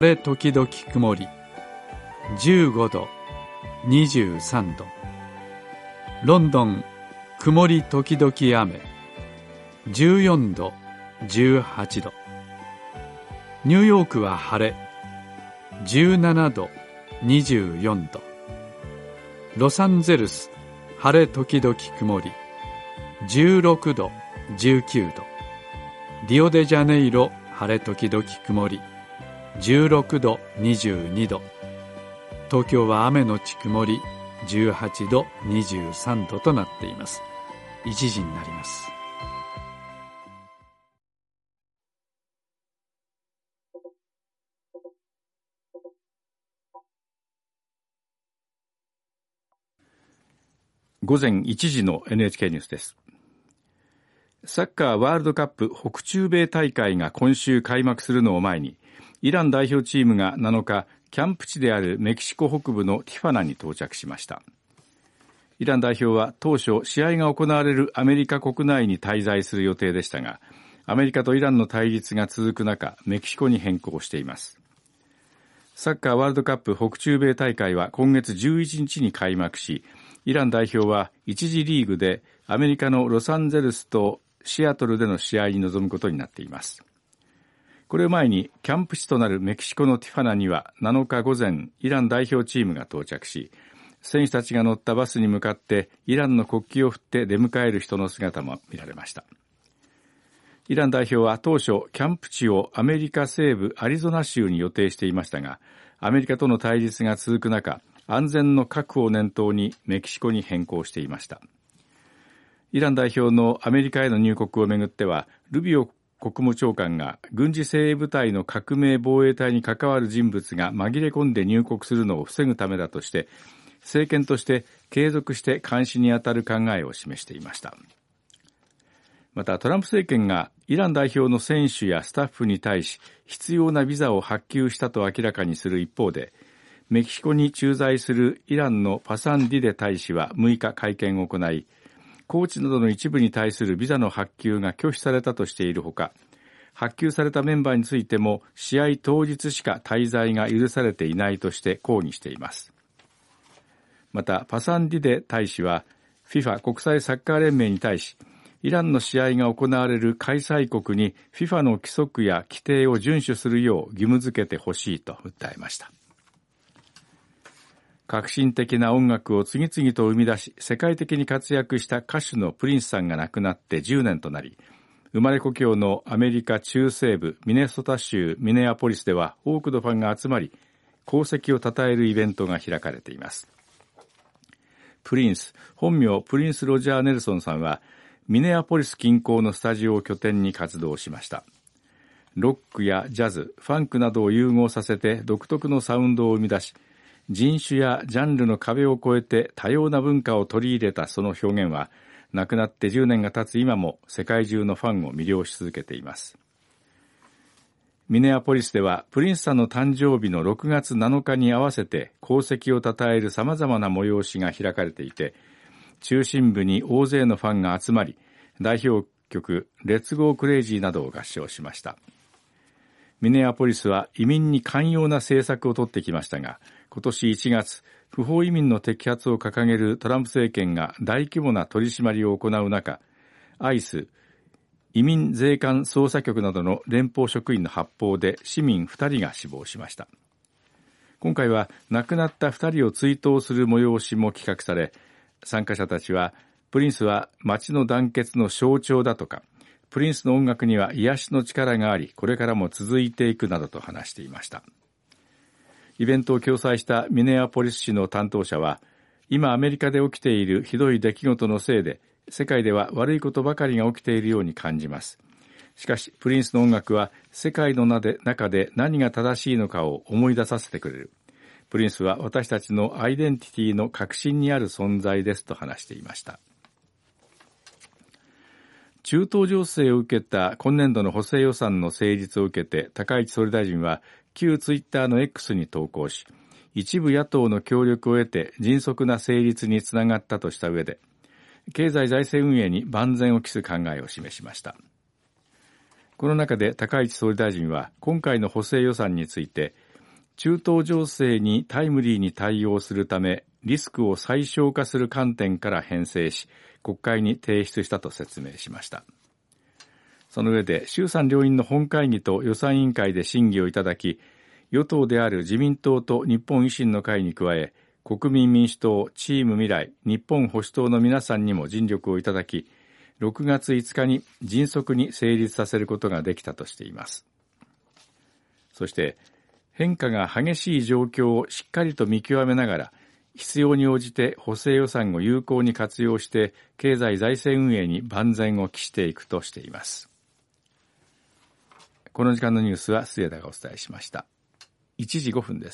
晴れ時々曇り、15度、23度。ロンドン、曇り時々雨、14度、18度。ニューヨークは晴れ、17度、24度。ロサンゼルス、晴れ時々曇り、16度、19度。リオデジャネイロ、晴れ時々曇り、16度、22度。東京は雨のち曇り、18度、23度となっています。1時になります。 午前1時の NHK ニュースです。サッカーワールドカップ北中米大会が今週開幕するのを前に、イラン代表チームが7日、キャンプ地であるメキシコ北部のティファナに到着しました。イラン代表は当初、試合が行われるアメリカ国内に滞在する予定でしたが、アメリカとイランの対立が続く中、メキシコに変更しています。サッカーワールドカップ北中米大会は今月11日に開幕し、イラン代表は1次リーグでアメリカのロサンゼルスとシアトルでの試合に臨むことになっています。これを前にキャンプ地となるメキシコのティファナには7日午前、イラン代表チームが到着し、選手たちが乗ったバスに向かってイランの国旗を振って出迎える人の姿も見られました。イラン代表は当初、キャンプ地をアメリカ西部アリゾナ州に予定していましたが、アメリカとの対立が続く中、安全の確保を念頭にメキシコに変更していました。イラン代表のアメリカへの入国をめぐっては、ルビオ国務長官が軍事精鋭部隊の革命防衛隊に関わる人物が紛れ込んで入国するのを防ぐためだとして、政権として継続して監視に当たる考えを示していました。またトランプ政権がイラン代表の選手やスタッフに対し必要なビザを発給したと明らかにする一方で、メキシコに駐在するイランのパサンディデ大使は6日会見を行い、コーチなどの一部に対するビザの発給が拒否されたとしているほか、発給されたメンバーについても試合当日しか滞在が許されていないとして抗議しています。またパサンディデ大使は FIFA 国際サッカー連盟に対し、イランの試合が行われる開催国に FIFA の規則や規定を遵守するよう義務付けてほしいと訴えました。革新的な音楽を次々と生み出し、世界的に活躍した歌手のプリンスさんが亡くなって10年となり、生まれ故郷のアメリカ中西部ミネソタ州ミネアポリスでは多くのファンが集まり、功績を称えるイベントが開かれています。プリンス、本名プリンス・ロジャー・ネルソンさんは、ミネアポリス近郊のスタジオを拠点に活動しました。ロックやジャズ、ファンクなどを融合させて独特のサウンドを生み出し、人種やジャンルの壁を越えて多様な文化を取り入れたその表現は、亡くなって10年が経つ今も世界中のファンを魅了し続けています。ミネアポリスではプリンスさんの誕生日の6月7日に合わせて功績を称える様々な催しが開かれていて、中心部に大勢のファンが集まり、代表曲レッツゴークレイジーなどを合唱しました。ミネアポリスは移民に寛容な政策を取ってきましたが、今年1月、不法移民の摘発を掲げるトランプ政権が大規模な取り締まりを行う中、アイス、移民税関捜査局などの連邦職員の発砲で市民2人が死亡しました。今回は亡くなった2人を追悼する催しも企画され、参加者たちは、プリンスは街の団結の象徴だとか、プリンスの音楽には癒しの力があり、これからも続いていくなどと話していました。イベントを共催したミネアポリス市の担当者は、今アメリカで起きているひどい出来事のせいで、世界では悪いことばかりが起きているように感じます。しかし、プリンスの音楽は世界の中で何が正しいのかを思い出させてくれる。プリンスは私たちのアイデンティティの核心にある存在ですと話していました。中東情勢を受けた今年度の補正予算の成立を受けて、高市総理大臣は旧ツイッターの X に投稿し、一部野党の協力を得て迅速な成立につながったとした上で、経済財政運営に万全を期す考えを示しました。この中で高市総理大臣は今回の補正予算について、 中東情勢にタイムリーに対応するため、リスクを最小化する観点から編成し、国会に提出したと説明しました。その上で、衆参両院の本会議と予算委員会で審議をいただき、与党である自民党と日本維新の会に加え、国民民主党、チーム未来、日本保守党の皆さんにも尽力をいただき、6月5日に迅速に成立させることができたとしています。そして、変化が激しい状況をしっかりと見極めながら、必要に応じて補正予算を有効に活用して、経済財政運営に万全を期していくとしています。この時間のニュースは末田がお伝えしました。1時5分です。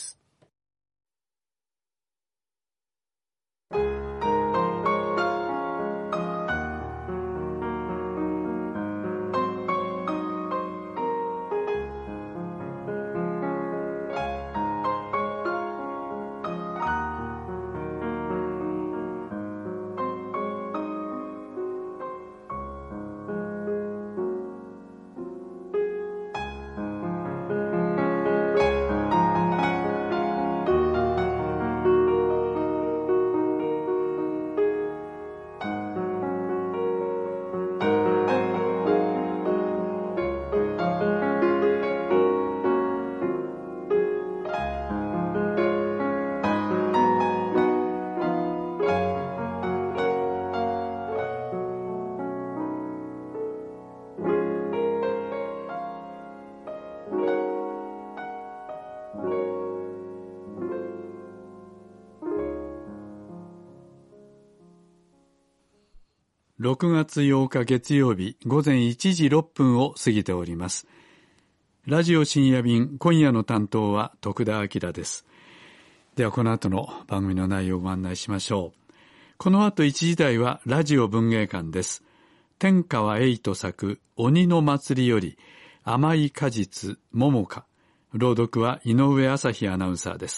6月8日月曜日午前1時6分を過ぎております。ラジオ深夜便、今夜の担当は徳田明です。ではこの後の番組の内容をご案内しましょう。この後1時台はラジオ文芸館です。天川栄斗作鬼の祭りより甘い果実桃か。朗読は井上朝日アナウンサーです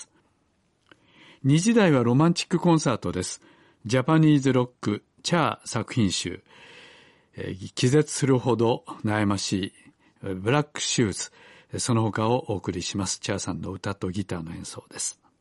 。2時台はロマンチックコンサートです。ジャパニーズロックチャー作品集、気絶するほど悩ましいブラックシューズ、その他をお送りします。チャーさんの歌とギターの演奏です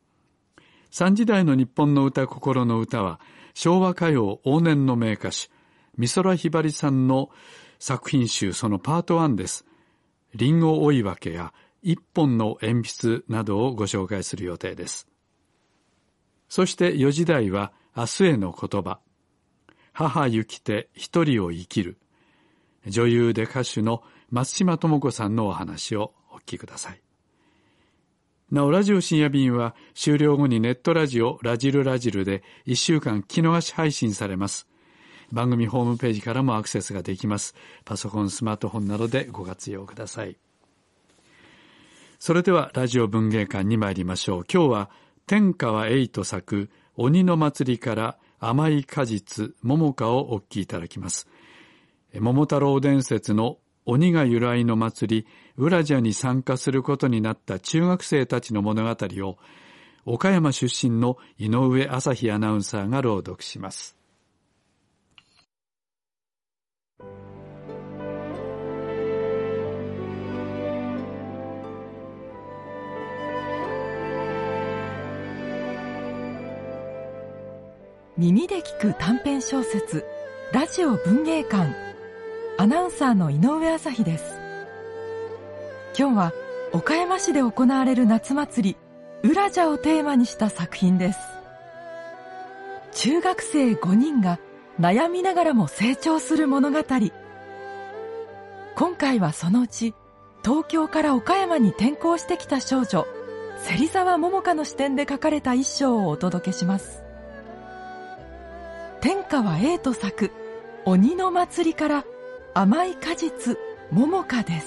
。3時台の日本の歌心の歌は昭和歌謡往年の名歌手美空ひばりさんの作品集、そのパート1です。リンゴ追い分けや一本の鉛筆などをご紹介する予定です。そして4時台は明日への言葉、母ゆきて一人を生きる、女優で歌手の松島智子さんのお話をお聞きください。なお、ラジオ深夜便は終了後にネットラジオラジルラジルで1週間聞き逃し配信されます。番組ホームページからもアクセスができます。パソコン、スマートフォンなどでご活用ください。それではラジオ文芸館に参りましょう。今日は天川栄斗作鬼の祭りから甘い果実桃かをお聞きいただきます。桃太郎伝説の鬼が由来の祭りウラジャに参加することになった中学生たちの物語を岡山出身の井上朝日アナウンサーが朗読します。 耳で聞く短編小説ラジオ文芸館、アナウンサーの井上朝日です。今日は岡山市で行われる夏祭りウラジャをテーマにした作品です。中学生5人が悩みながらも成長する物語。今回はそのうち東京から岡山に転校してきた少女芹沢桃香の視点で書かれた一章をお届けします。天川栄斗作鬼の祭りから甘い果実桃かです。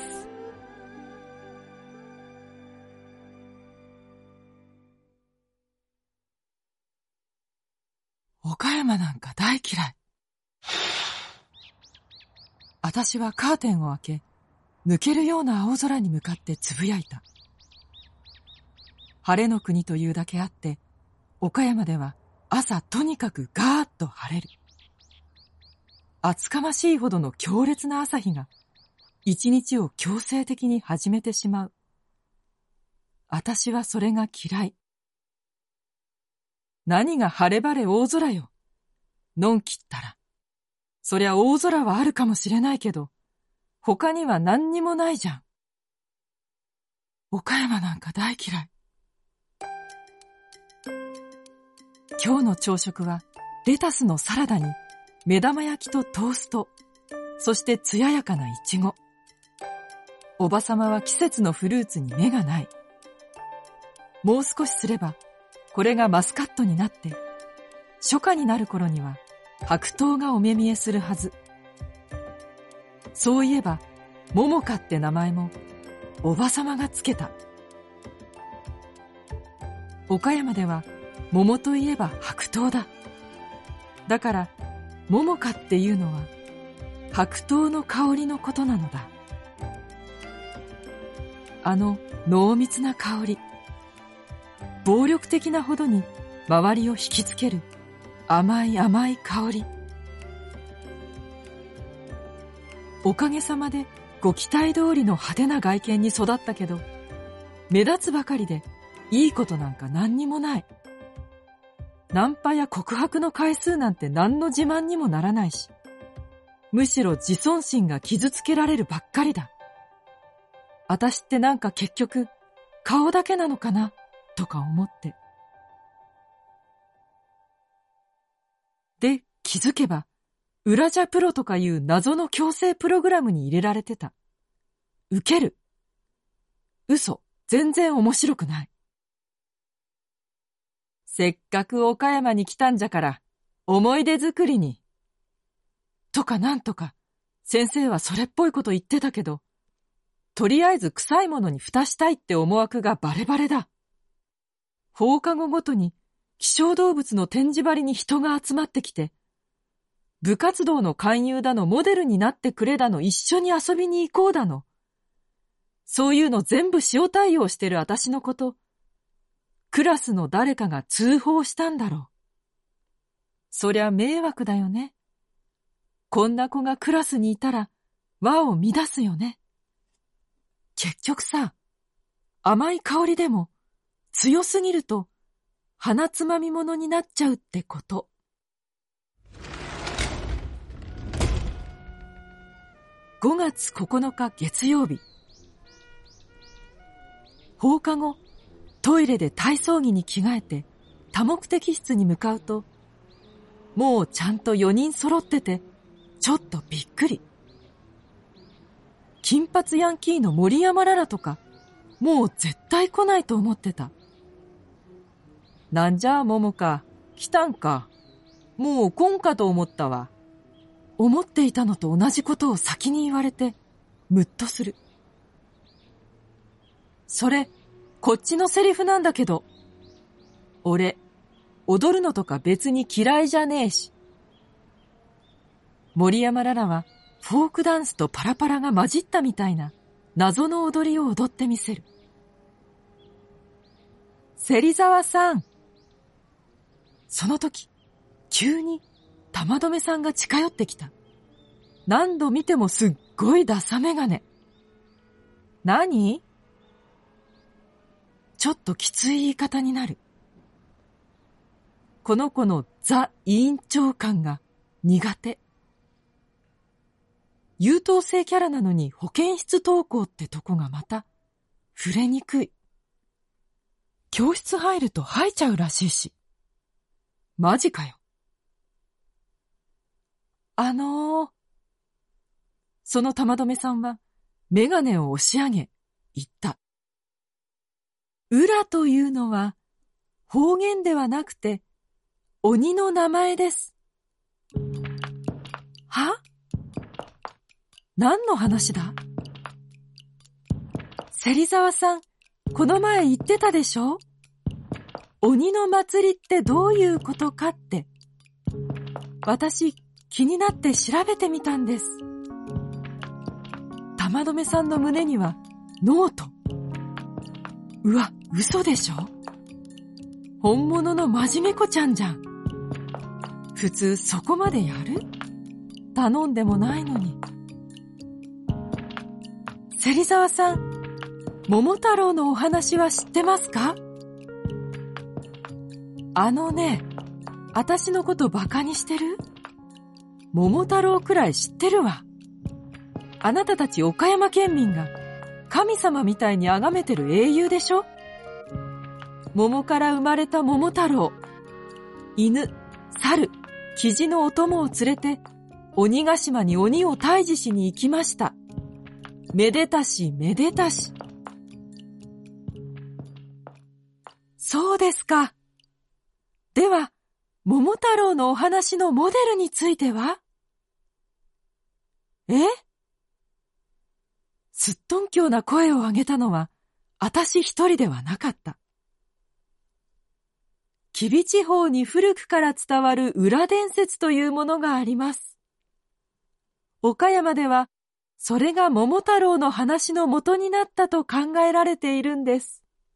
岡山なんか大嫌い。私はカーテンを開け、抜けるような青空に向かってつぶやいた。晴れの国というだけあって、岡山では朝とにかくガーッと晴れる。厚かましいほどの強烈な朝日が一日を強制的に始めてしまう。 私はそれが嫌い。何が晴れ晴れ大空よ。のんきったら。そりゃ大空はあるかもしれないけど、他には何にもないじゃん。岡山なんか大嫌い。今日の朝食はレタスのサラダに目玉焼きとトースト、そして艶やかなイチゴ。おばさまは季節のフルーツに目がない。もう少しすればこれがマスカットになって初夏になる頃には白桃がお目見えするはず。そういえば桃花って名前もおばさまがつけた。岡山では桃といえば白桃だ。だから桃花っていうのは白桃の香りのことなのだ。あの濃密な香り、暴力的なほどに周りを引きつける甘い甘い香り。おかげさまでご期待通りの派手な外見に育ったけど、目立つばかりでいいことなんか何にもない。ナンパや告白の回数なんて何の自慢にもならないし、むしろ自尊心が傷つけられるばっかりだ。私ってなんか結局顔だけなのかなとか思って。で、気づけばウラジャプロとかいう謎の強制プログラムに入れられてた。ウケる。嘘、全然面白くない。せっかく岡山に来たんじゃから思い出作りに。とかなんとか先生はそれっぽいこと言ってたけど、とりあえず臭いものに蓋したいって思惑がバレバレだ。放課後ごとに希少動物の展示張りに人が集まってきて、部活動の勧誘だのモデルになってくれだの一緒に遊びに行こうだの。そういうの全部塩対応してる私のこと、クラスの誰かが通報したんだろう。そりゃ迷惑だよね。こんな子がクラスにいたら和を乱すよね。結局さ、甘い香りでも強すぎると鼻つまみ物になっちゃうってこと。5月9日月曜日。放課後、トイレで体操着に着替えて多目的室に向かうと、もうちゃんと4人揃ってて、ちょっとびっくり。金髪ヤンキーの森山ララとか、もう絶対来ないと思ってた。なんじゃあ桃か、来たんか。もう来んかと思ったわ。思っていたのと同じことを先に言われて、ムッとする。それ、こっちのセリフなんだけど。俺、踊るのとか別に嫌いじゃねえし。森山ララは、フォークダンスとパラパラが混じったみたいな謎の踊りを踊ってみせる。芹沢さん。その時、急に玉留さんが近寄ってきた。何度見てもすっごいダサメガネ。何？ちょっときつい言い方になる。この子のザ委員長感が苦手。優等生キャラなのに保健室登校ってとこがまた触れにくい。教室入ると吐いちゃうらしいし。マジかよ。その玉留さんはメガネを押し上げ言った。ウラというのは方言ではなくて鬼の名前です。は？何の話だ？芹沢さん、この前言ってたでしょ？鬼の祭りってどういうことかって。私、気になって調べてみたんです。玉留さんの胸にはノート。うわ、嘘でしょ？本物の真面目子ちゃんじゃん。普通そこまでやる？頼んでもないのに。芹沢さん、 桃太郎のお話は知ってますか？私のことバカにしてる？桃太郎くらい知ってるわ。あなたたち岡山県民が神様みたいに崇めてる英雄でしょ？桃から生まれた桃太郎。犬、猿、キジのお供を連れて鬼ヶ島に鬼を退治しに行きました。めでたしめでたし。そうですか。では、桃太郎のお話のモデルについては？すっとんきょうな声を上げたのは、私一人ではなかった。吉備地方に古くから伝わる裏伝説というものがあります。岡山では、それが桃太郎の話の元になったと考えられているんです。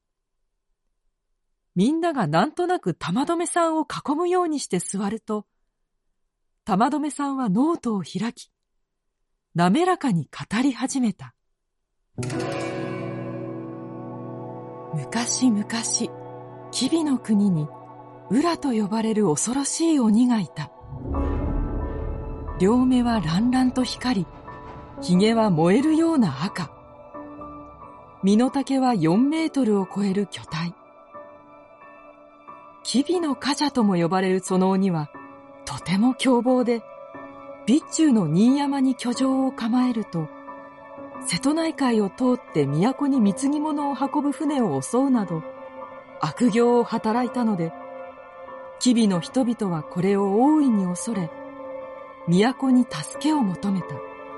みんながなんとなく玉留さんを囲むようにして座ると、玉留さんはノートを開き、滑らかに語り始めた。昔々、吉備の国に、浦と呼ばれる恐ろしい鬼がいた。両目は乱々と光り、髭は燃えるような赤。身の丈は4メートルを超える巨体。吉備の火車とも呼ばれるその鬼は、とても凶暴で、備中の新山に居城を構えると、瀬戸内海を通って都に貢ぎ物を運ぶ船を襲うなど、悪行を働いたので、吉備の人々はこれを大いに恐れ、都に助けを求めた。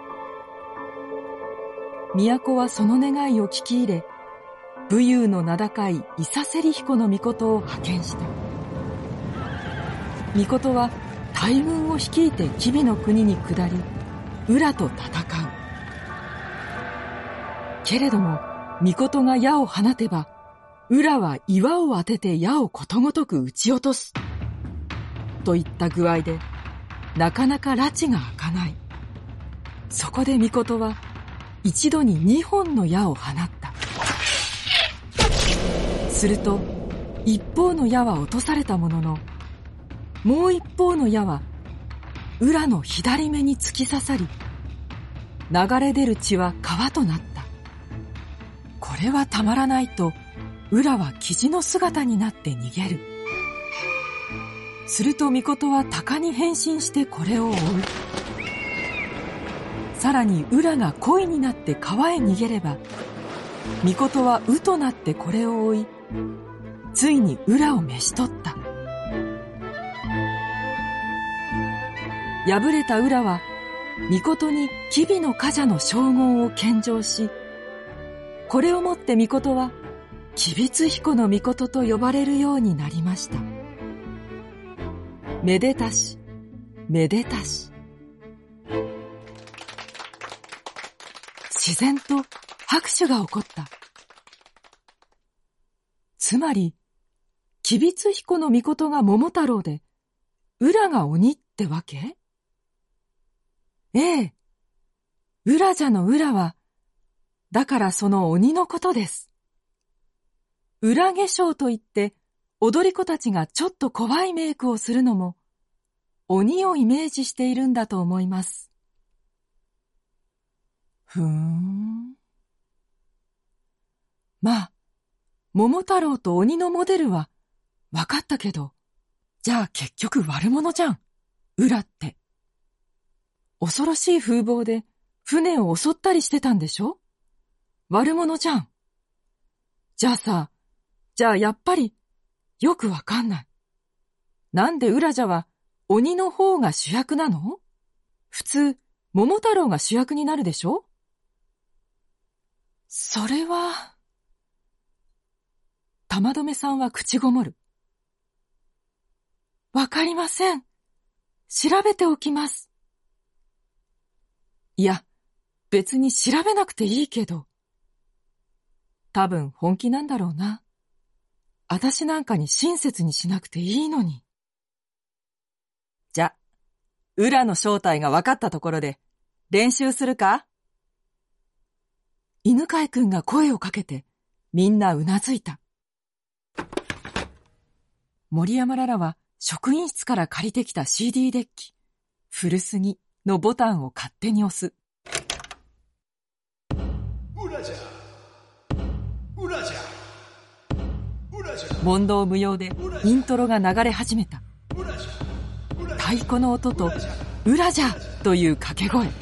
都はその願いを聞き入れ、武勇の名高い伊佐芹彦の命を派遣した。命は大軍を率いて吉備の国に下り、浦と戦う。けれども、命が矢を放てば、浦は岩を当てて矢をことごとく撃ち落とす。といった具合で、なかなか埒が明かない。そこで命は、一度に2本の矢を放った。すると、一方の矢は落とされたものの、もう一方の矢は、浦の左目に突き刺さり、流れ出る血は川となった。これはたまらないと、浦はキジの姿になって逃げる。すると命は鷹に変身してこれを追う。さらに浦が鯉になって川へ逃げれば、命は鵜となってこれを追い、ついに浦を召し取った。敗れた浦は、命に吉備の冠者の称号を献上し、これをもって命は、吉備津彦の命と呼ばれるようになりました。めでたし、めでたし。自然と拍手が起こった。つまり、吉備津彦の命が桃太郎で、浦が鬼ってわけ？ええ。浦じゃの浦は、だからその鬼のことです。浦化粧といって、踊り子たちがちょっと怖いメイクをするのも、鬼をイメージしているんだと思います。まあ、桃太郎と鬼のモデルは分かったけど、じゃあ結局悪者じゃん、浦って。恐ろしい風貌で船を襲ったりしてたんでしょ？悪者じゃん。じゃあやっぱりよくわかんない。なんで浦じゃは鬼の方が主役なの？普通、桃太郎が主役になるでしょ？それは、玉留さんは口ごもる。わかりません。調べておきます。いや、別に調べなくていいけど。多分本気なんだろうな。私なんかに親切にしなくていいのに。じゃ、浦の正体が分かったところで、練習するか？犬飼くんが声をかけて、 みんなうなずいた。森山ララは職員室から借りてきた CD デッキ、古すぎのボタンを勝手に押す。問答無用でイントロが流れ始めた。太鼓の音とウラジャという掛け声。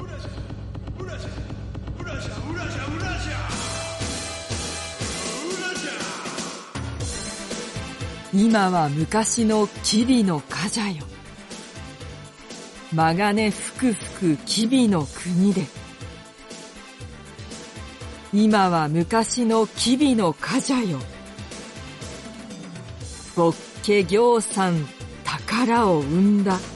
今は昔の吉備の冠者よ。曲金ふくふく吉備の国で。今は昔の吉備の冠者よ。ボッケ行さん宝を生んだ。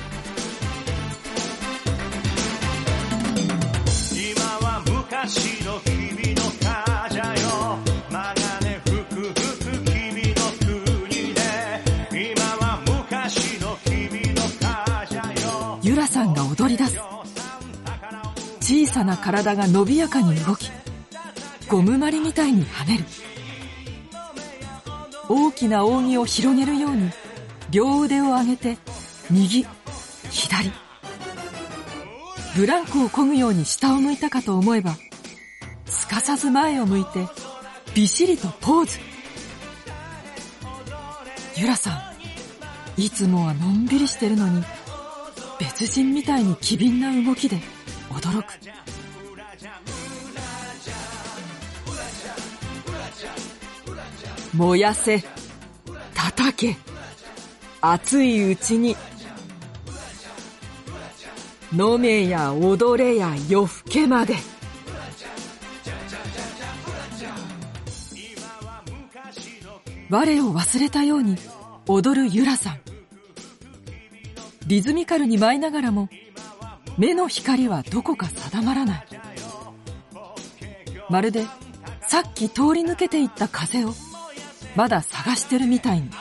今は昔の吉備の冠者よ。曲金ふくふく吉備の国で。今は昔の吉備の冠者よ。 ユラさんが踊り出す。小さな体が伸びやかに動き、ゴムまりみたいに跳ねる。大きな扇を広げるように両腕を上げて右、左。ブランコを漕ぐように下を向いたかと思えば、すかさず前を向いてびっしりとポーズ。ユラさん、いつもはのんびりしてるのに、別人みたいに機敏な動きで驚く。燃やせ、叩け、熱いうちに。飲めや踊れや夜更けまで。我を忘れたように踊るユラさん。リズミカルに舞いながらも、目の光はどこか定まらない。まるでさっき通り抜けていった風をまだ探してるみたいに。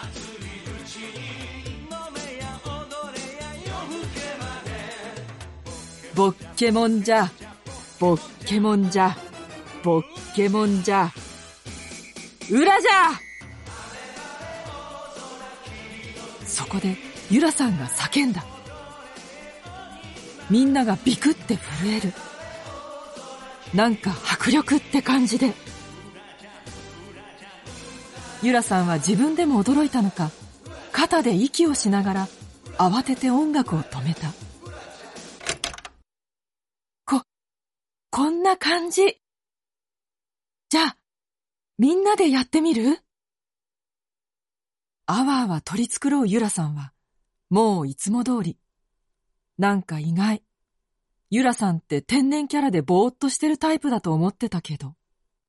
ボッケモンじゃ、ボッケモンじゃ、ボッケモンじゃ、裏じゃ。そこでユラさんが叫んだ。みんながビクって震える。なんか迫力って感じで。ユラさんは自分でも驚いたのか、肩で息をしながら慌てて音楽を止めた。こんな感じ。じゃあ、みんなでやってみる？あわあわ取り繕うユラさんは、もういつも通り。なんか意外。ユラさんって天然キャラでぼーっとしてるタイプだと思ってたけど。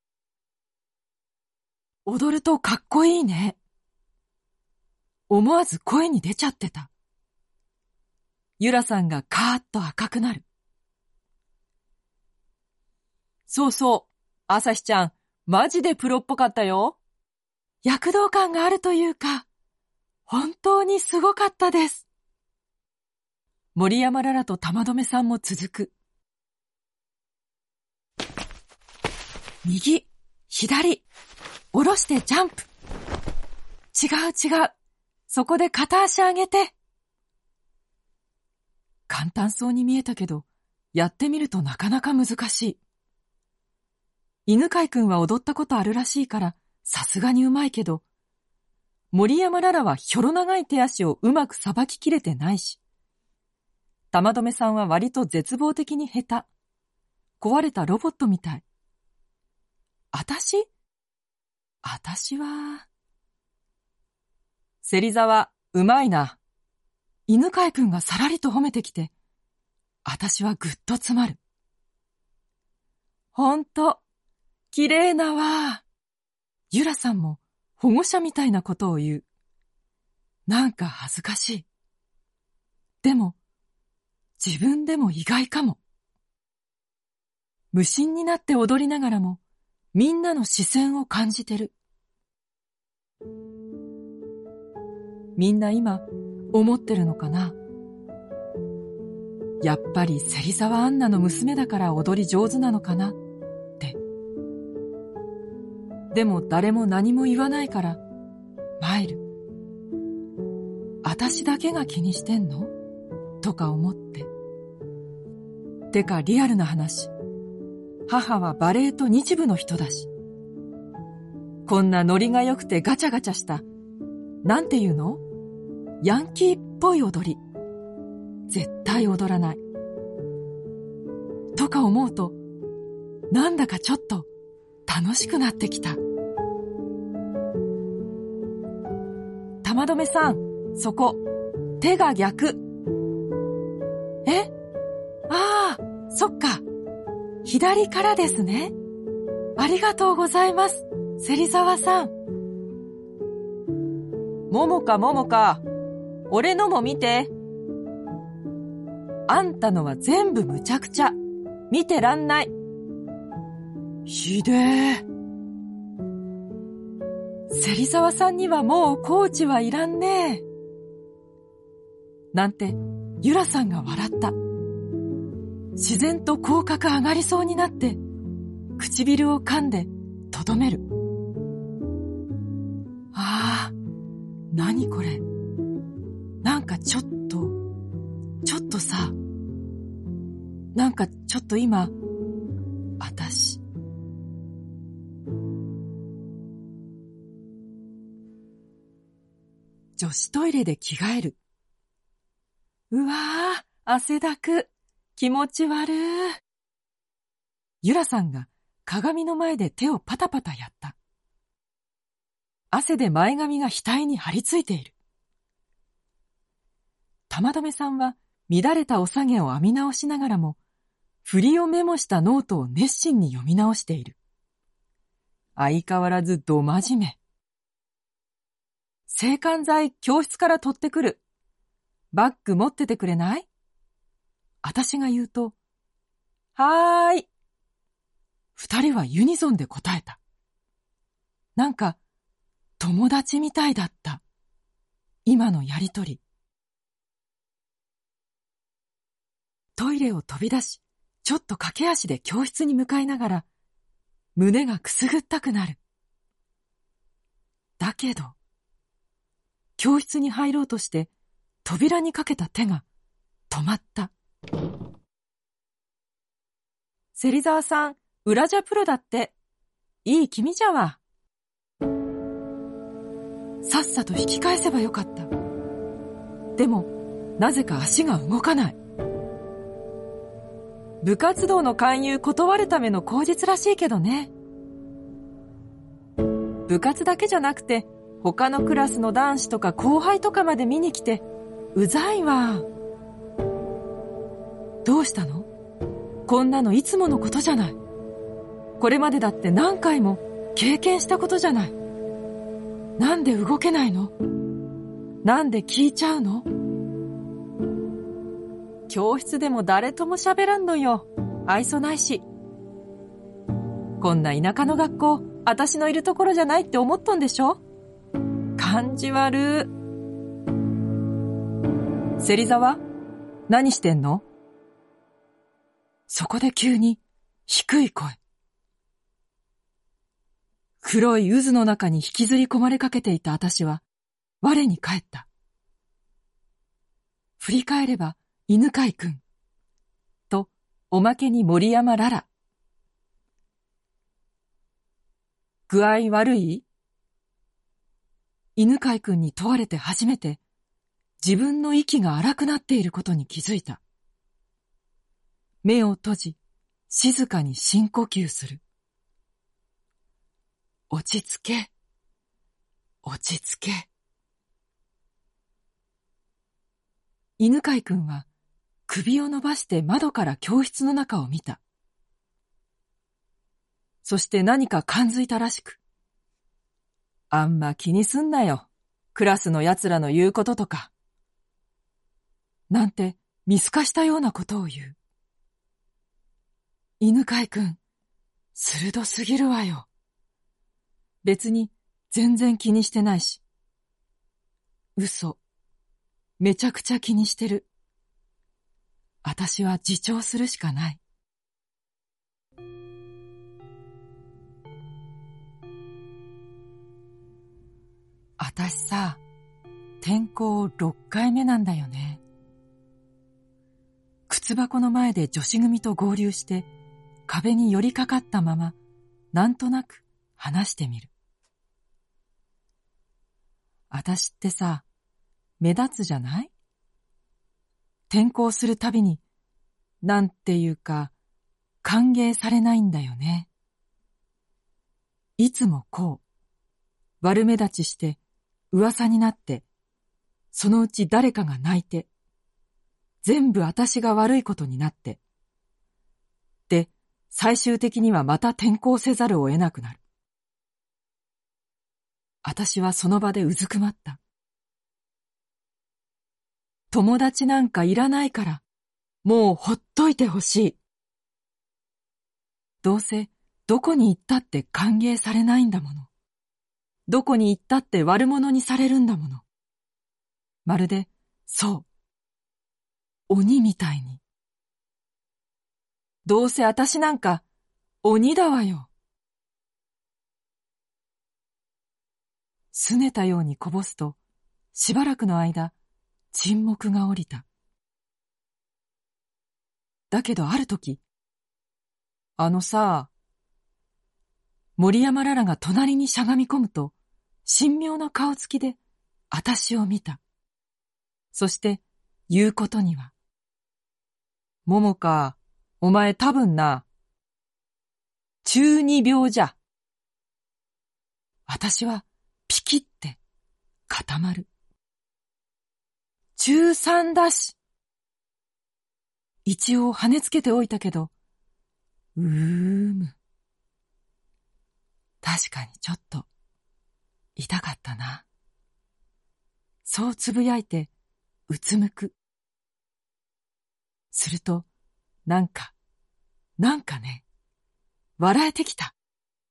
踊るとかっこいいね。思わず声に出ちゃってた。ユラさんがカーッと赤くなる。そうそう、朝日ちゃん、マジでプロっぽかったよ。躍動感があるというか、本当にすごかったです。森山ララと玉留さんも続く。右、左、下ろしてジャンプ。違う。そこで片足上げて。簡単そうに見えたけど、やってみるとなかなか難しい。犬飼くんは踊ったことあるらしいから、さすがにうまいけど、森山ララはひょろ長い手足をうまくさばききれてないし、玉留さんは割と絶望的に下手。壊れたロボットみたい。私は、芹沢、うまいな。犬飼くんがさらりと褒めてきて、私はぐっと詰まる。ほんと、綺麗なわ。ユラさんも保護者みたいなことを言う。なんか恥ずかしい。でも、自分でも意外かも。無心になって踊りながらも、みんなの視線を感じてる。みんな今、思ってるのかな。やっぱり芹沢アンナの娘だから踊り上手なのかなって。 でも誰も何も言わないから、マイル、私だけが気にしてんの？とか思って。てかリアルな話、母はバレエと日舞の人だし、こんなノリが良くてガチャガチャした、なんていうの？ヤンキーっぽい踊り、絶対踊らない。とか思うと、なんだかちょっと楽しくなってきた。玉留さん、そこ、手が逆。え？ああ、そっか。左からですね。ありがとうございます、芹沢さん。ももか、俺のも見て。あんたのは全部むちゃくちゃ。見てらんない。ひでえ。芹沢さんにはもうコーチはいらんねえ。なんて、ゆらさんが笑った。自然と口角上がりそうになって、唇を噛んで、とどめる。ああ、何これ。なんかちょっとさ、なんかちょっと今、私。女子トイレで着替える。うわー、汗だく。気持ち悪い。ゆらさんが鏡の前で手をパタパタやった。汗で前髪が額に張り付いている。玉留さんは乱れたおさげを編み直しながらも、振りをメモしたノートを熱心に読み直している。相変わらずど真面目。制汗剤教室から取ってくる。バッグ持っててくれない？私が言うと、はーい。二人はユニゾンで答えた。なんか、友達みたいだった。今のやりとり。トイレを飛び出し、ちょっと駆け足で教室に向かいながら、胸がくすぐったくなる。だけど、教室に入ろうとして扉にかけた手が止まった。芹沢さん、裏ジャプロだって。いい気味じゃわ。さっさと引き返せばよかった。でも、なぜか足が動かない。部活動の勧誘断るための口実らしいけどね。部活だけじゃなくて、他のクラスの男子とか後輩とかまで見に来て、うざいわ。どうしたの？こんなのいつものことじゃない。これまでだって何回も経験したことじゃない。なんで動けないの？なんで聞いちゃうの？教室でも誰とも喋らんのよ。愛想ないし。こんな田舎の学校、私のいるところじゃないって思っとんでしょ？感じ悪。芹沢、何してんの？そこで急に低い声。黒い渦の中に引きずり込まれかけていた私は我に返った。振り返れば犬飼くんとおまけに森山ララ。具合悪い？犬飼くんに問われて初めて自分の息が荒くなっていることに気づいた。目を閉じ静かに深呼吸する。落ち着け、落ち着け。犬飼くんは首を伸ばして窓から教室の中を見た。そして何か感づいたらしく、あんま気にすんなよ、クラスの奴らの言うこととか。なんて見透かしたようなことを言う。犬飼くん、鋭すぎるわよ。別に全然気にしてないし。嘘。めちゃくちゃ気にしてる。私は自重するしかない。 私さ、転校6回目なんだよね。靴箱の前で女子組と合流して壁に寄りかかったままなんとなく話してみる。私ってさ、目立つじゃない？転校するたびになんていうか歓迎されないんだよね。いつもこう悪目立ちして噂になってそのうち誰かが泣いて全部私が悪いことになって、で、最終的にはまた転校せざるを得なくなる。私はその場でうずくまった。友達なんかいらないから、もうほっといてほしい。どうせどこに行ったって歓迎されないんだもの。どこに行ったって悪者にされるんだもの。まるで、そう。鬼みたいに。どうせ私なんか鬼だわよ。拗ねたようにこぼすと、しばらくの間、沈黙が降りた。だけどある時、森山ララが隣にしゃがみ込むと、神妙な顔つきで私を見た。そして言うことには、桃か、お前多分な、中二病じゃ。私はピキって固まる。中3だし。一応跳ねつけておいたけど、む。確かにちょっと痛かったな。そうつぶやいてうつむく。すると、なんかね、笑えてきた。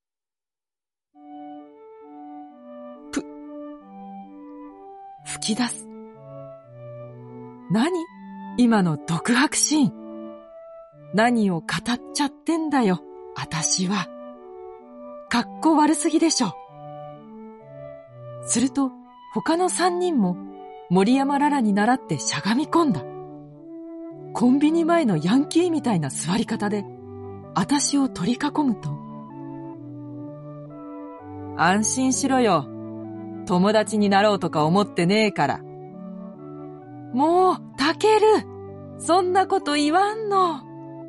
吹き出す。何？今の独白シーン。何を語っちゃってんだよ、私は。かっこ悪すぎでしょ。すると、他の3人も森山ララに倣ってしゃがみ込んだ。コンビニ前のヤンキーみたいな座り方で、私を取り囲むと。安心しろよ。友達になろうとか思ってねえから。もう、タケル、そんなこと言わんの。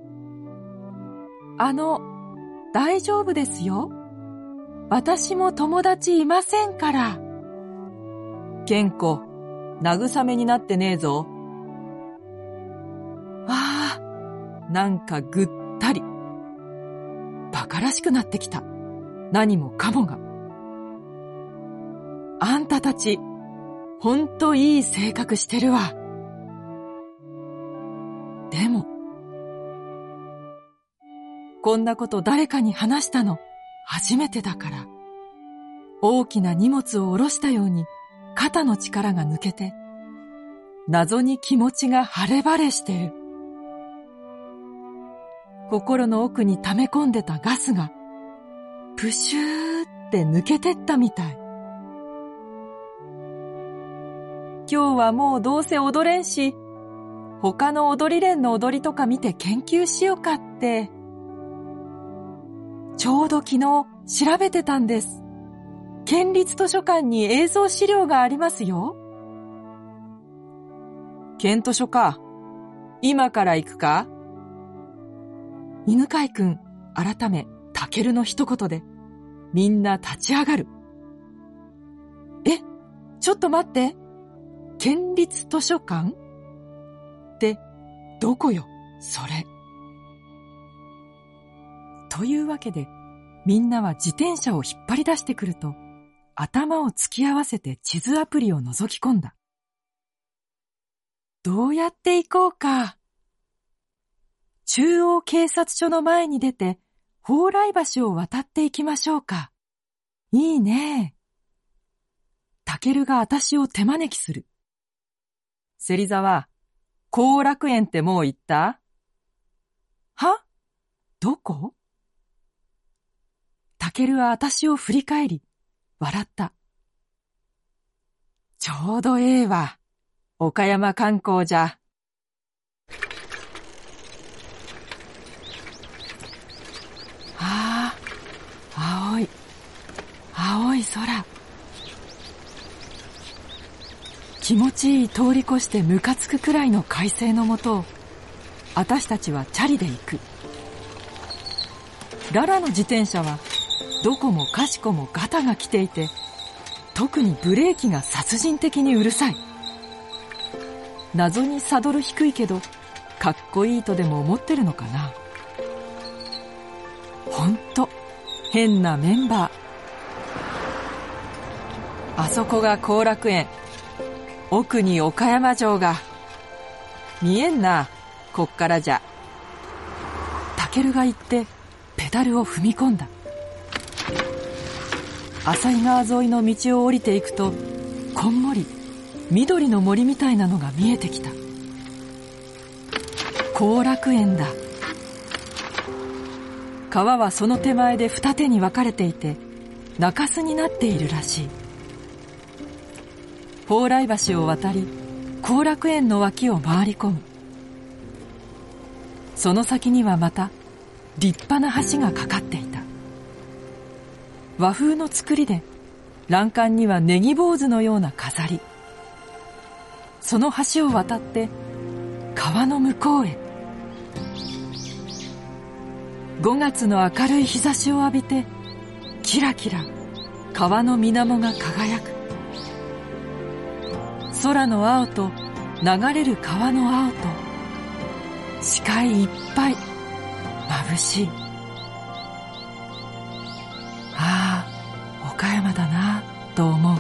大丈夫ですよ。私も友達いませんから。ケンコ、慰めになってねえぞ。なんかぐったり。馬鹿らしくなってきた。何もかもが。あんたたち、ほんといい性格してるわ。でも、こんなこと誰かに話したの初めてだから、大きな荷物を下ろしたように肩の力が抜けて、謎に気持ちが晴れ晴れしてる。心の奥に溜め込んでたガスが、プシューって抜けてったみたい。今日はもうどうせ踊れんし、他の踊り連の踊りとか見て研究しようかって、ちょうど昨日調べてたんです。県立図書館に映像資料がありますよ。県図書か。今から行くか？犬飼くん、改め、タケルの一言で、みんな立ち上がる。ちょっと待って。県立図書館？って、どこよ、それ。というわけで、みんなは自転車を引っ張り出してくると、頭を突き合わせて地図アプリを覗き込んだ。どうやって行こうか。中央警察署の前に出て、蓬莱橋を渡って行きましょうか。いいね。タケルが私を手招きする。芹沢、後楽園ってもう行った？は？どこ？タケルは私を振り返り、笑った。 ょうどええわ。岡山観光じゃ。ああ、青い空。気持ちいい通り越してムカつくくらいの快晴のもとを、私たちはチャリで行く。ララの自転車はどこもかしこもガタが来ていて、特にブレーキが殺人的にうるさい。謎にサドル低いけどかっこいいとでも思ってるのかな。ほんと変なメンバー。あそこが後楽園、奥に岡山城が見えんな、こっからじゃ。タケルが言ってペダルを踏み込んだ。旭川沿いの道を降りていくと、こんもり緑の森みたいなのが見えてきた。後楽園だ。川はその手前で二手に分かれていて、中州になっているらしい。蓬莱橋を渡り、後楽園の脇を回り込む。その先にはまた立派な橋がかかっていた。和風の造りで、欄干にはネギ坊主のような飾り。その橋を渡って川の向こうへ。5月の明るい日差しを浴びて、キラキラ川の水面が輝く。空の青と流れる川の青と、視界いっぱい眩しい。ああ、岡山だなと思う。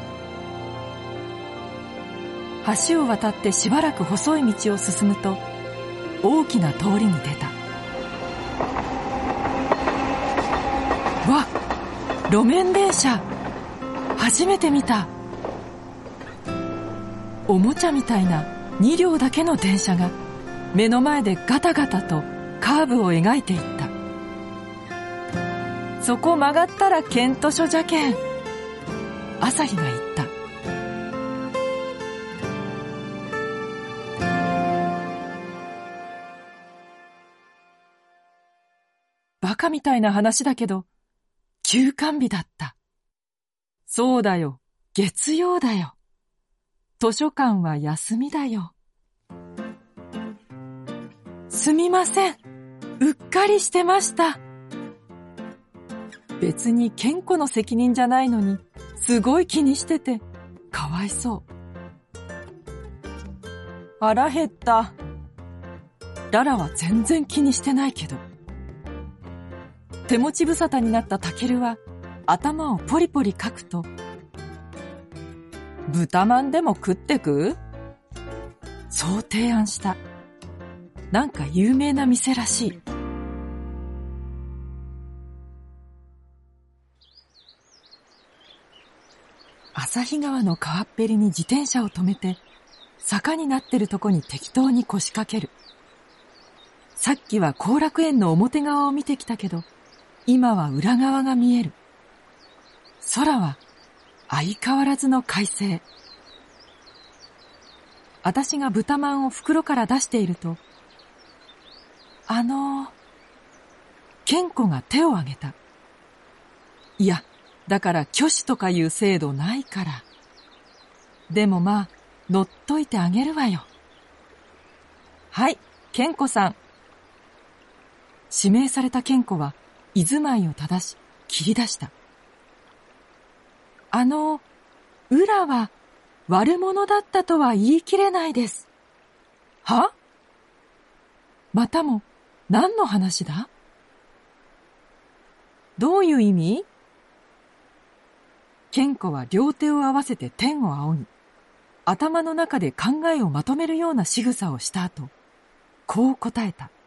橋を渡ってしばらく細い道を進むと、大きな通りに出た。わっ、路面電車、初めて見た。おもちゃみたいな2両だけの電車が目の前でガタガタとカーブを描いていった。そこ曲がったら県図書じゃけん、朝日が言った。バカみたいな話だけど、休館日だった。そうだよ、月曜だよ。図書館は休みだよ。すみません、うっかりしてました。別に健康の責任じゃないのに、すごい気にしてて、かわいそう。腹減った。ララは全然気にしてないけど。手持ち無沙汰になったタケルは、頭をポリポリかくと、豚まんでも食ってく？そう提案した。なんか有名な店らしい。旭川の川っぺりに自転車を止めて、坂になってるとこに適当に腰掛ける。さっきは後楽園の表側を見てきたけど、今は裏側が見える。空は相変わらずの快晴。私が豚まんを袋から出していると、健子が手を挙げた。いや、だから挙手とかいう制度ないから。でもまあ、乗っといてあげるわよ。はい、健子さん。指名された健子は、居住まいを正し、切り出した。裏は悪者だったとは言い切れないです。は？またも何の話だ？どういう意味？健子は両手を合わせて天を仰ぎ、頭の中で考えをまとめるような仕草をした後、こう答えた。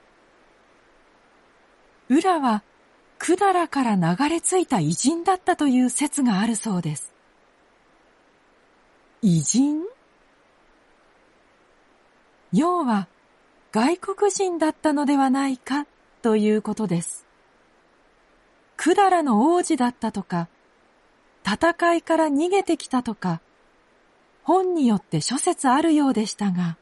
裏は百済から流れ着いた偉人だったという説があるそうです。偉人？要は外国人だったのではないかということです。百済の王子だったとか、戦いから逃げてきたとか、 本によって諸説あるようでしたが。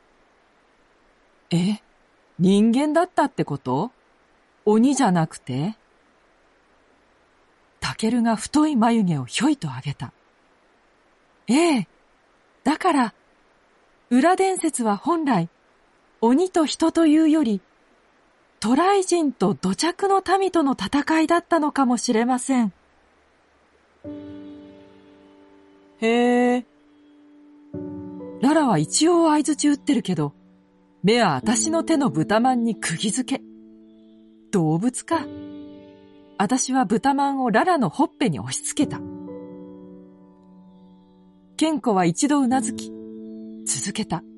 人間だったってこと？鬼じゃなくて？タケルが太い眉毛をひょいと上げた。だから、裏伝説は本来、鬼と人というより、渡来人と土着の民との戦いだったのかもしれません。へえ。ララは一応相槌打ってるけど、目は私の手の豚まんに釘付け。動物か。私は豚まんをララのほっぺに押し付けた。ケンコは一度うなずき、続けた。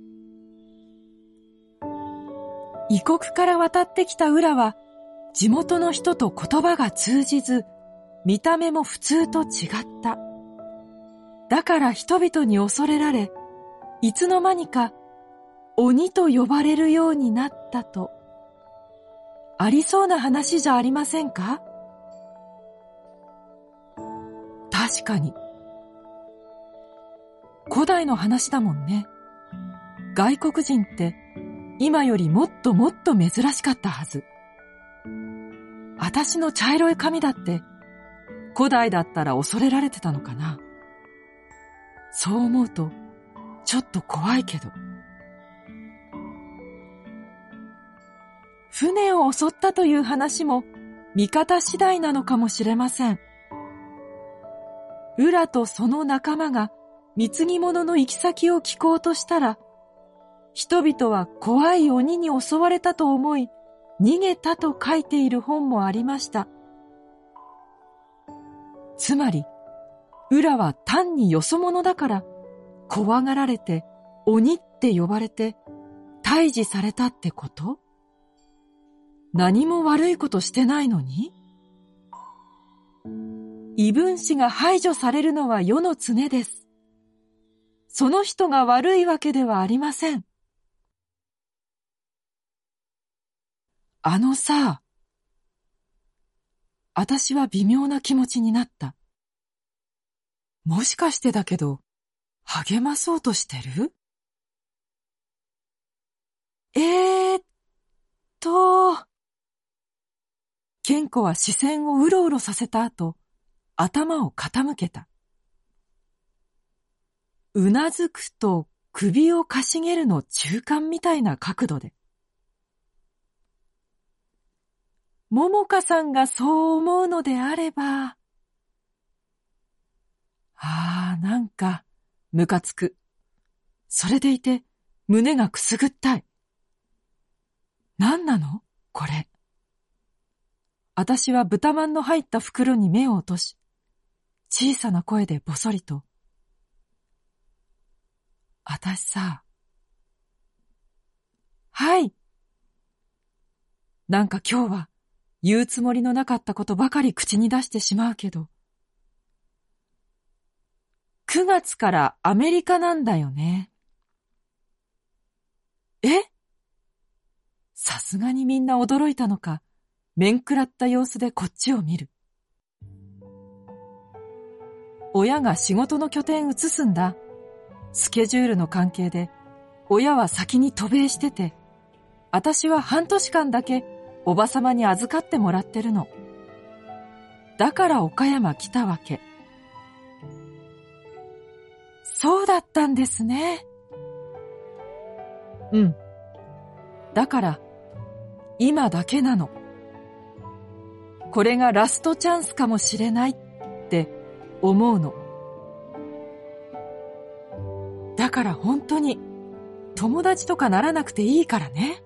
異国から渡ってきたウラは、地元の人と言葉が通じず、見た目も普通と違った。だから人々に恐れられ、いつの間にか鬼と呼ばれるようになったと。ありそうな話じゃありませんか？確かに。古代の話だもんね。外国人って今よりもっともっと珍しかったはず。私の茶色い髪だって古代だったら恐れられてたのかな。そう思うとちょっと怖いけど。船を襲ったという話も見方次第なのかもしれません。ウラとその仲間が貢ぎ物の行き先を聞こうとしたら、人々は怖い鬼に襲われたと思い、逃げたと書いている本もありました。つまり、ウラは単によそ者だから、怖がられて、鬼って呼ばれて、退治されたってこと？何も悪いことしてないのに？異分子が排除されるのは世の常です。その人が悪いわけではありません。さ、私は微妙な気持ちになった。もしかしてだけど、励まそうとしてる？ケンコは視線をうろうろさせた後、頭を傾けた。うなずくと首をかしげるの中間みたいな角度で。桃香さんがそう思うのであれば、なんかムカつく。それでいて胸がくすぐったい。何なの？これ。私は豚まんの入った袋に目を落とし、小さな声でぼそりと、私さ、はい。なんか今日は言うつもりのなかったことばかり口に出してしまうけど、9月からアメリカなんだよね。さすがにみんな驚いたのか、面食らった様子でこっちを見る。親が仕事の拠点移すんだ。スケジュールの関係で、親は先に渡米してて、私は半年間だけおばさまに預かってもらってるの。だから岡山来たわけ。そうだったんですね。うん。だから、今だけなの。これがラストチャンスかもしれないって思うの。だから本当に友達とかならなくていいからね。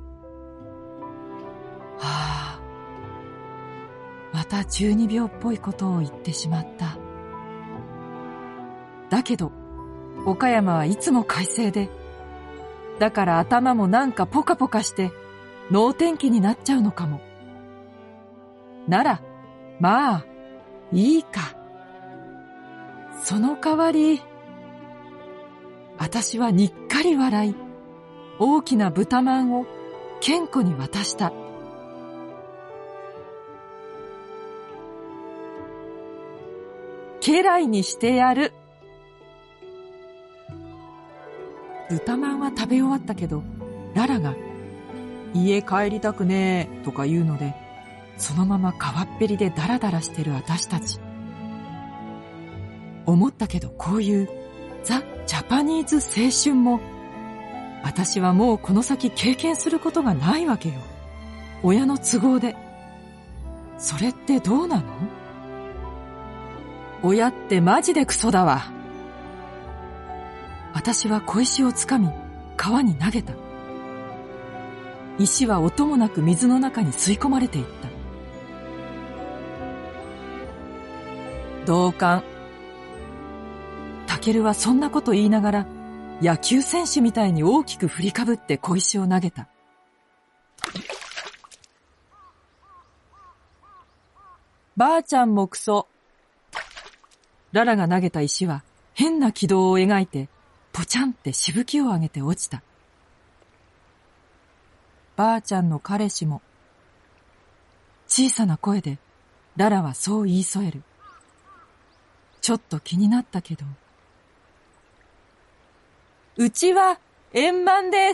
また12秒っぽいことを言ってしまった。だけど岡山はいつも快晴で、だから頭もなんかポカポカして能天気になっちゃうのかも。ならまあいいか。その代わり、私はにっかり笑い、大きな豚まんをケンコに渡した。家来にしてやる。 豚まんは食べ終わったけど、ララが家帰りたくねえとか言うので、そのまま川っぺりでダラダラしてる私たち。思ったけど、こういうザ・ジャパニーズ青春も私はもうこの先経験することがないわけよ。親の都合で。それってどうなの？親ってマジでクソだわ。私は小石をつかみ川に投げた。石は音もなく水の中に吸い込まれていった。同感。タケルはそんなこと言いながら野球選手みたいに大きく振りかぶって小石を投げた。ばあちゃんもクソ。ララが投げた石は変な軌道を描いてポチャンってしぶきを上げて落ちた。ばあちゃんの彼氏も。小さな声でララはそう言い添える。ちょっと気になったけど。うちは円満です。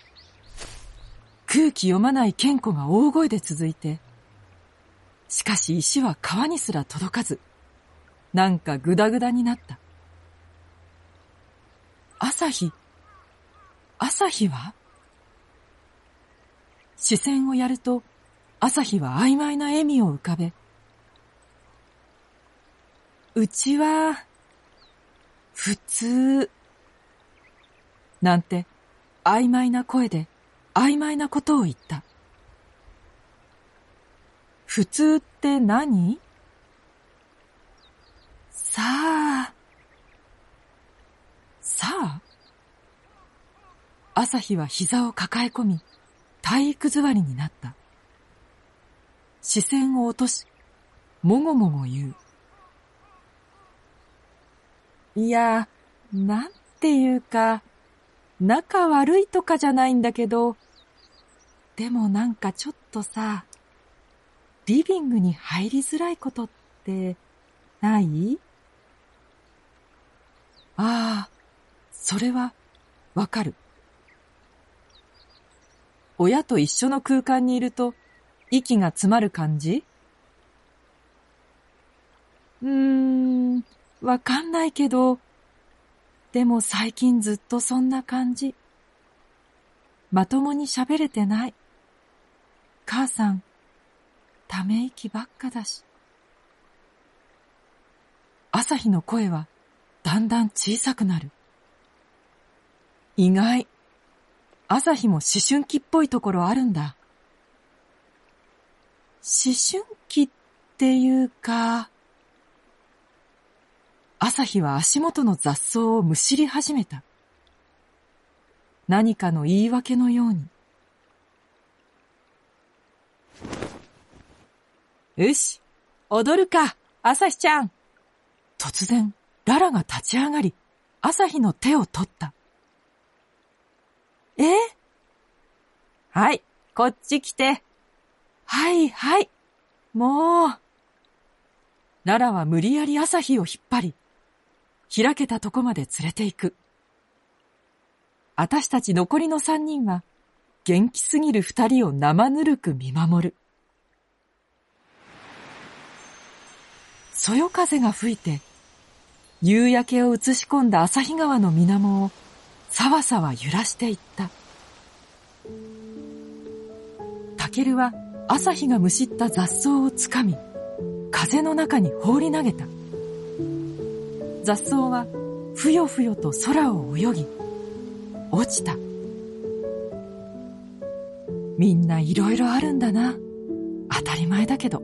空気読まないケンコが大声で続いて、しかし石は川にすら届かず、なんかグダグダになった。朝日は？視線をやると、朝日は曖昧な笑みを浮かべ、うちは、普通、なんて曖昧な声で曖昧なことを言った。普通って何？さあ。朝日は膝を抱え込み、体育座りになった。視線を落とし、もごもご言う。いや、なんていうか、仲悪いとかじゃないんだけど、でもなんかちょっとさ、リビングに入りづらいことってない？ああ、それはわかる。親と一緒の空間にいると息が詰まる感じ？わかんないけど、でも最近ずっとそんな感じ。まともに喋れてない。母さん、ため息ばっかだし。朝日の声はだんだん小さくなる。意外。朝日も思春期っぽいところあるんだ。思春期っていうか、朝日は足元の雑草をむしり始めた。何かの言い訳のように。よし、踊るか、朝日ちゃん。突然、ララが立ち上がり、朝日の手を取った。はい、こっち来て。はい、もう。ララは無理やり朝日を引っ張り、開けたとこまで連れて行く。私たち残りの3人は、元気すぎる2人を生ぬるく見守る。そよ風が吹いて、夕焼けを映し込んだ旭川の水面をさわさわ揺らしていった。タケルは朝日がむしった雑草をつかみ、風の中に放り投げた。雑草はふよふよと空を泳ぎ、落ちた。みんないろいろあるんだな。当たり前だけど。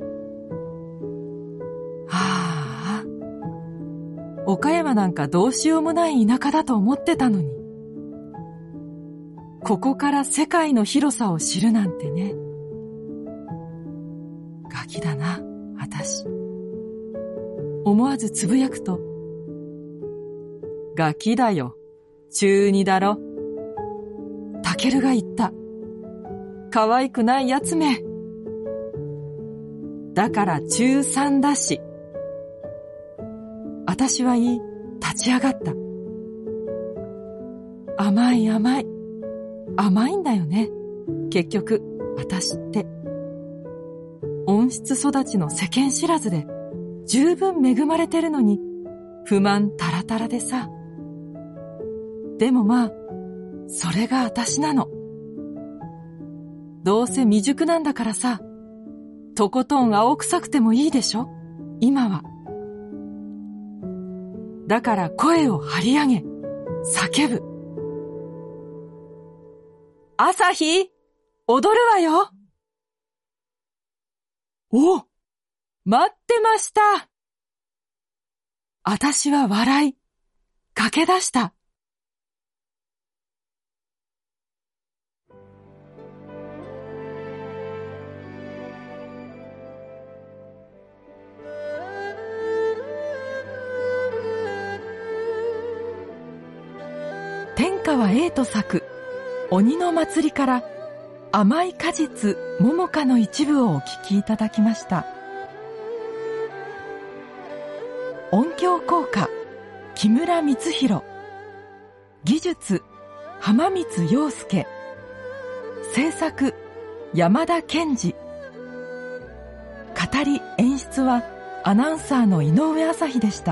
はあ、岡山なんかどうしようもない田舎だと思ってたのに。ここから世界の広さを知るなんてね。ガキだな、私。思わずつぶやくと、ガキだよ、中2だろ。タケルが言った。可愛くないやつめ。だから中3だし。私は言い、立ち上がった。 甘い甘い。甘いんだよね。結局、私って。温室育ちの世間知らずで、十分恵まれてるのに、不満たらたらでさ。でもまあ、それが私なの。どうせ未熟なんだからさ、とことん青臭くてもいいでしょ、今は。だから声を張り上げ、叫ぶ。朝日、踊るわよ。お、待ってました。私は笑い、駆け出した。天川瑛人作鬼の祭りから甘い果実桃花の一部をお聞きいただきました。音響効果木村光弘、技術浜光陽介、制作山田健二、語り演出はアナウンサーの井上朝日でした。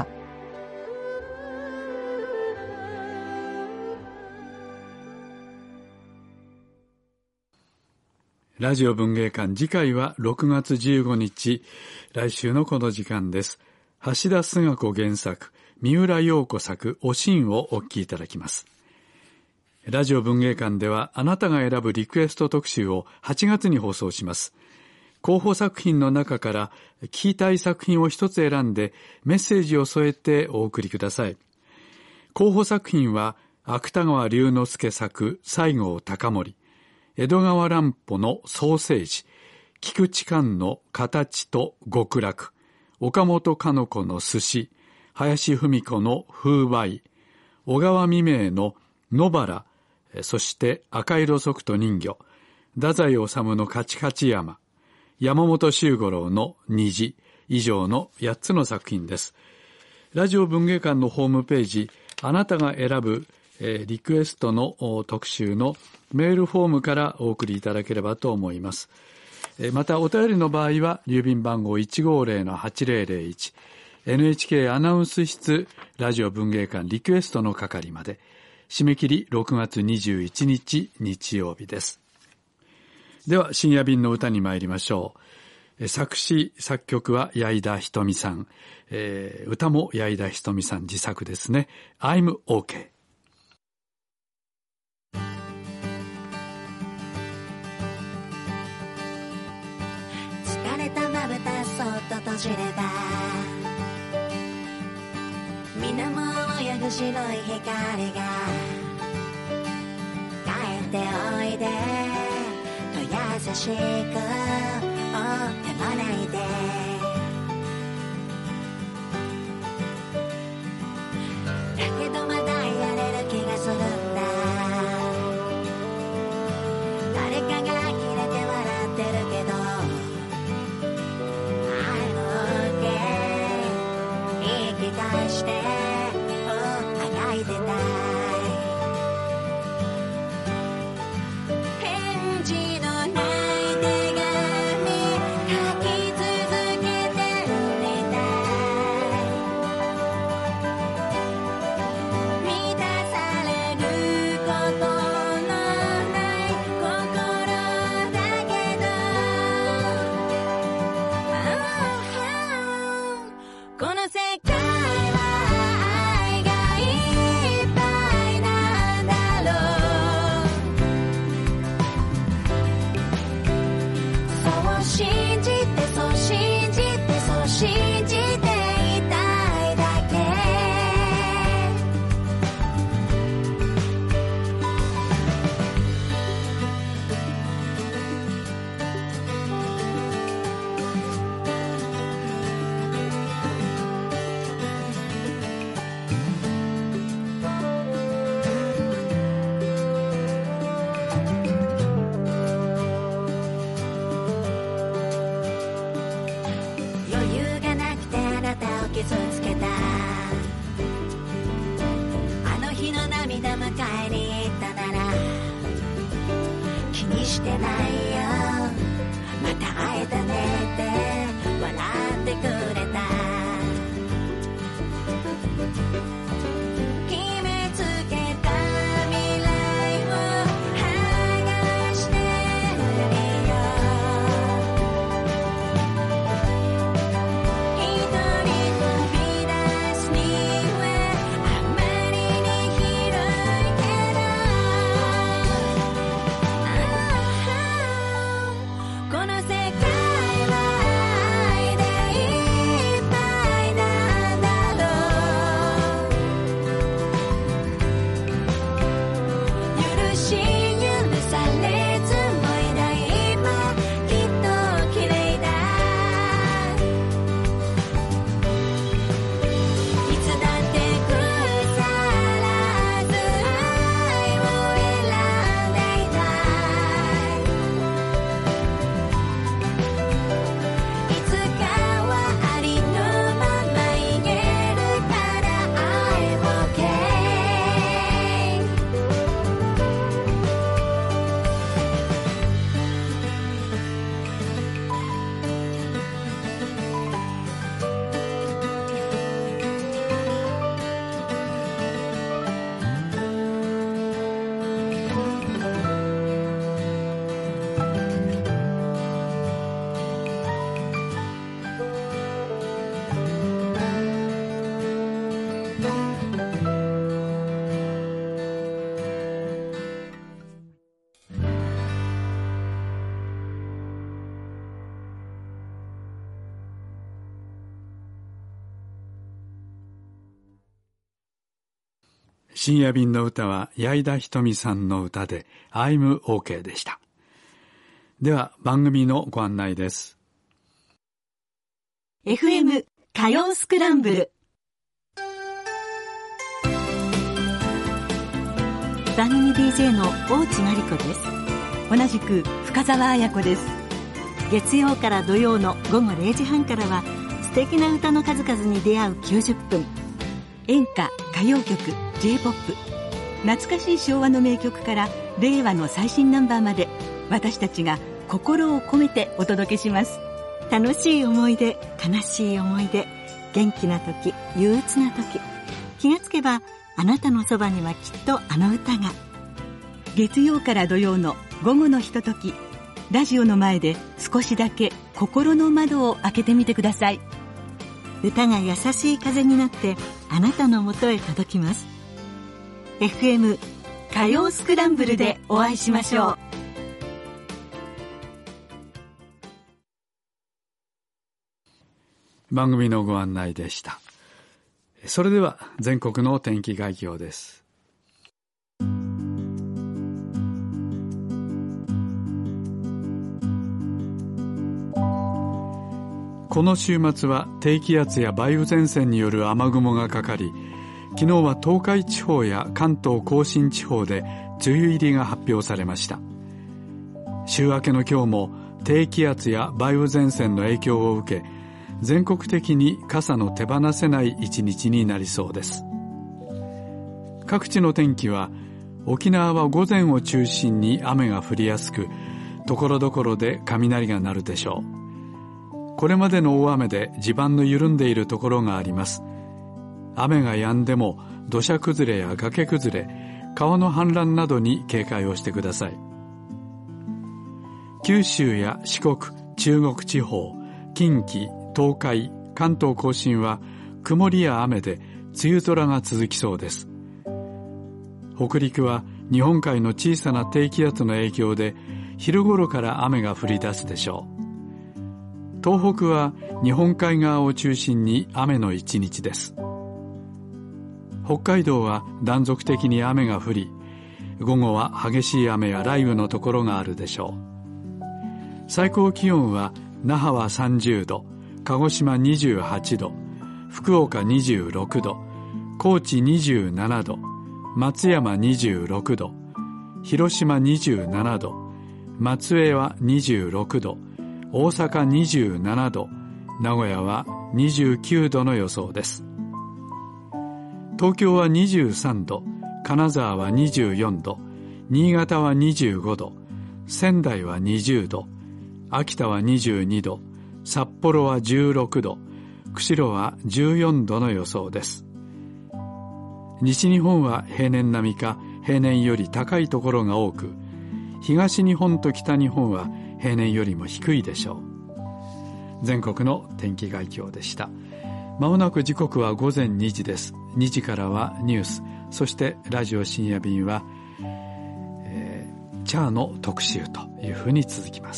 ラジオ文芸館、次回は6月15日、来週のこの時間です。橋田壽賀子原作、三浦陽子作、おしんをお聞きいただきます。ラジオ文芸館では、あなたが選ぶリクエスト特集を8月に放送します。候補作品の中から聞きたい作品を一つ選んでメッセージを添えてお送りください。候補作品は芥川龍之介作西郷隆盛、江戸川乱歩のソーセージ、菊池寛の形と極楽、岡本かの子の寿司、林芙美子の風合い、小川未明の野原、そして赤色ソフト人魚、太宰治のカチカチ山、山本周五郎の虹、以上の8つの作品です。ラジオ文芸館のホームページ、あなたが選ぶリクエストの特集のメールフォームからお送りいただければと思います。またお便りの場合は郵便番号 150-8001 NHK アナウンス室ラジオ文芸館リクエストの係まで。締め切り6月21日日曜日です。では深夜便の歌に参りましょう。作詞作曲は矢井田瞳さん、歌も矢井田瞳さん自作ですね。 I'm OK。 疲れたまぶたそっと閉じれば水面を泳ぐ白い光が帰っておいでと優しく追ってもないでだけどまだやれる気がするんだ誰かが呆れて笑ってるけどしてあがいてたい返事のない手紙書き続してないよ。また会えたねって笑ってくれた。決めつけた未来を剥がしてみよう。一人飛び出すにはあまりに広いけど、この世界は愛でいっぱいなんだろう。許し許されずもいない今きっと綺麗だ。いつだって腐らず愛を選んでいたい。いつかはありのまま言えるから愛をけ。 深夜便の歌は矢井田ひとみさんの歌で I'm OK でした。では番組のご案内です。 FM 火曜スクランブル。番組 DJ の大地真理子です。同じく深澤彩子です。月曜から土曜の午後0時半からは素敵な歌の数々に出会う90分。演歌、歌謡曲、J-POP、懐かしい昭和の名曲から令和の最新ナンバーまで、私たちが心を込めてお届けします。楽しい思い出、悲しい思い出、元気な時、憂鬱な時、気がつけばあなたのそばにはきっとあの歌が。月曜から土曜の午後のひととき、ラジオの前で少しだけ心の窓を開けてみてください。歌が優しい風になってあなたのもとへ届きます。 FM 火曜スクランブルでお会いしましょう。番組のご案内でした。それでは全国の天気概況です。この週末は低気圧や梅雨前線による雨雲がかかり、昨日は東海地方や関東甲信地方で梅雨入りが発表されました。週明けの今日も低気圧や梅雨前線の影響を受け、全国的に傘の手放せない一日になりそうです。各地の天気は、沖縄は午前を中心に雨が降りやすく、所々で雷が鳴るでしょう。これまでの大雨で地盤の緩んでいるところがあります。雨が止んでも土砂崩れや崖崩れ、川の氾濫などに警戒をしてください。九州や四国、中国地方、近畿、東海、関東甲信は曇りや雨で梅雨空が続きそうです。北陸は日本海の小さな低気圧の影響で昼頃から雨が降り出すでしょう。東北は日本海側を中心に雨の一日です。北海道は断続的に雨が降り、午後は激しい雨や雷雨のところがあるでしょう。最高気温は那覇は30度、鹿児島28度、福岡26度、高知27度、松山26度、広島27度、松江は26度、大阪27度、名古屋は29度の予想です。東京は23度、金沢は24度、新潟は25度、 仙台は20度、秋田は22度、札幌は16度、釧路は14度の予想です。西日本は平年並みか平年より高いところが多く、東日本と北日本は平年よりも低いでしょう。全国の天気概況でした。まもなく時刻は午前2時です。2時からはニュース、そしてラジオ深夜便は、チャーの特集というふうに続きます。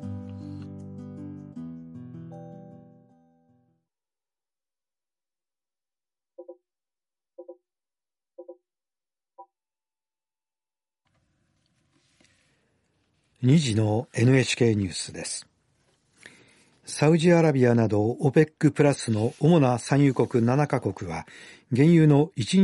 2時の NHK ニュースです。サウジアラビアなど OPEC プラスの主な産油国7カ国は原油の1